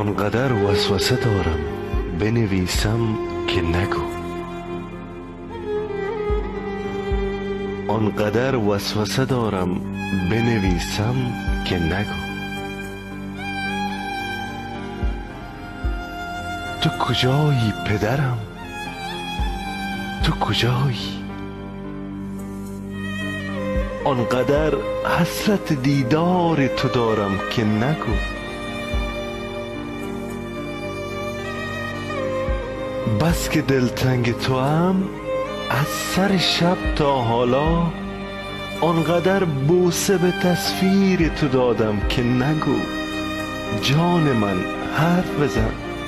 آنقدر وسوسه دارم بنویسم که نگو، آنقدر وسوسه دارم بنویسم که نگو. تو کجایی پدرم؟ تو کجایی؟ آنقدر حسرت دیدار تو دارم که نگو. بس که دلتنگ تو هم از سر شب تا حالا، آنقدر بوسه به تصویر تو دادم که نگو. جان من حرف بزن،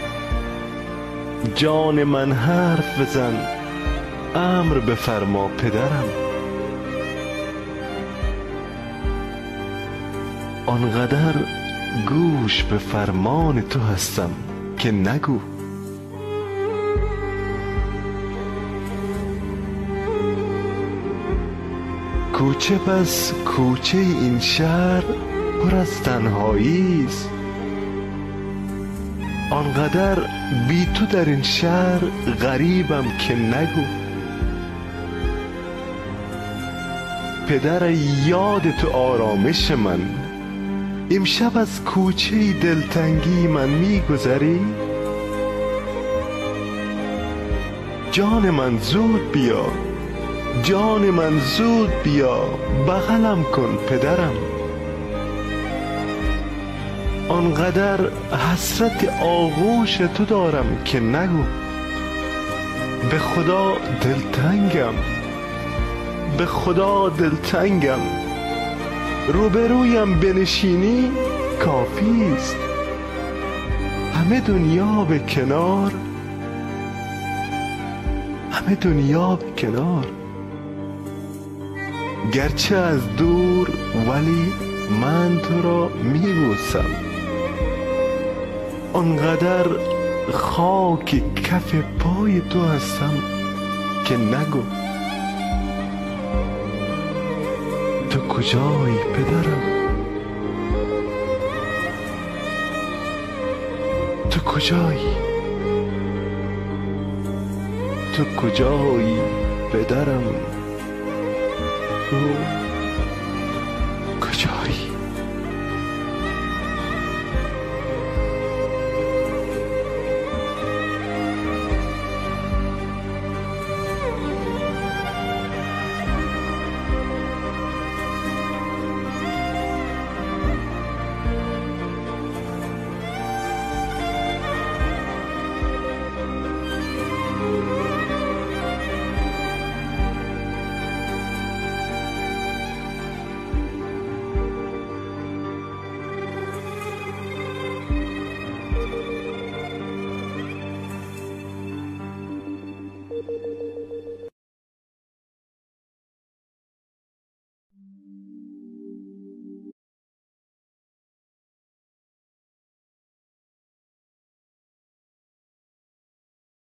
جان من حرف بزن، امر بفرما پدرم. آنقدر گوش به فرمان تو هستم که نگو. کوچه پس کوچه این شهر پر از تنهایی است، آنقدر بی تو در این شهر غریبم که نگو. پدر یاد تو آرامش من، امشب از کوچه دلتنگی من میگذری؟ جان من زود بیا، جان من زود بیا، بغلم کن پدرم. آنقدر حسرت آغوش تو دارم که نگو. به خدا دلتنگم، به خدا دلتنگم، روبرویم بنشینی کافی است. همه دنیا به کنار، همه دنیا به کنار. گرچه از دور ولی من تو را میبوسم. آنقدر خاک کف پای تو هستم که نگو. تو کجایی پدرم؟ تو کجایی؟ تو کجایی پدرم؟